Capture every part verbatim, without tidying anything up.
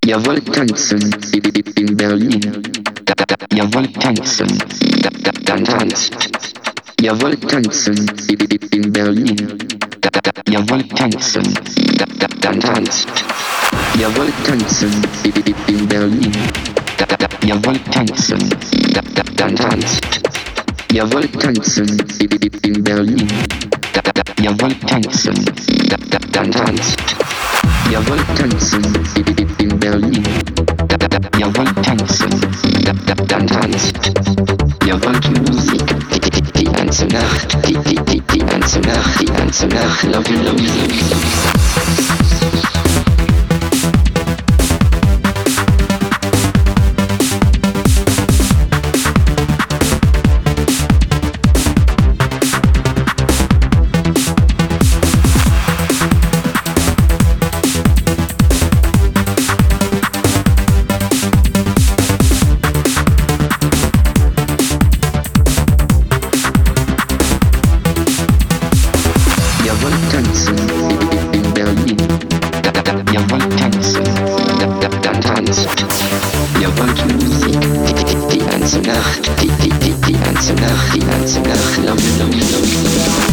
Jawohl, tanzen in Berlin. Da, da, da, jawohl, tanzen. Da, da, dann tanzt. Jawohl, tanzen in Berlin. Da, da, da, jawohl, tanzen. Da, da, dann tanzt. Jawohl, tanzen in Berlin. Da, da, da, jawohl, tanzen. Da, da, dann tanzt. Jawohl, tanzen in Berlin. Da, da, da, jawohl, tanzen. Da, da, dann tanzt. Jawohl, tanzen in Berlin. Da, da, da, jawohl, tanzen. Da, da, dann tanzt. Jawohl, die Musik, die, die, die, die ganze Nacht, die, die, die, die ganze Nacht, die ganze Nacht, love you, love you, love you, love you. Tanzen in Berlin. Da, da, da, jawohl, tanzen. Da, da, dann tanzt. Jawohl, die Musik, die, die, die ganze Nacht, die, die, die, die ganze Nacht, die ganze Nacht, love you, love you, love you, love you.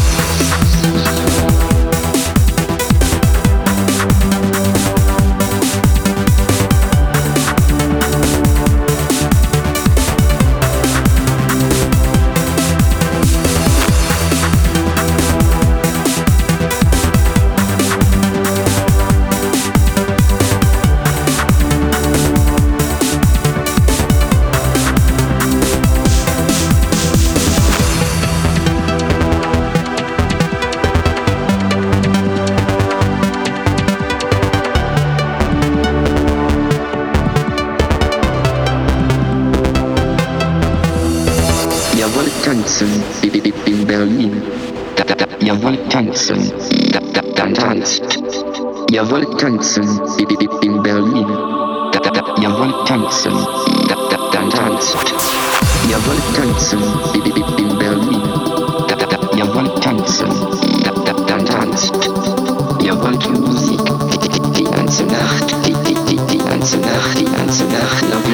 Jawohl, tanzen in Berlin. Da, da, da, jawohl, tanzen. Da, da, dann tanzt. Jawohl, tanzen in Berlin. Da, da, da, jawohl, tanzen. Da, da, dann tanzt. Jawohl, tanzen in Berlin. Da, da, da, jawohl, tanzen. Da, da, dann tanzt. Jawohl, die Musik, die, die, die ganze Nacht, die, die, die, die ganze Nacht, die ganze Nacht, love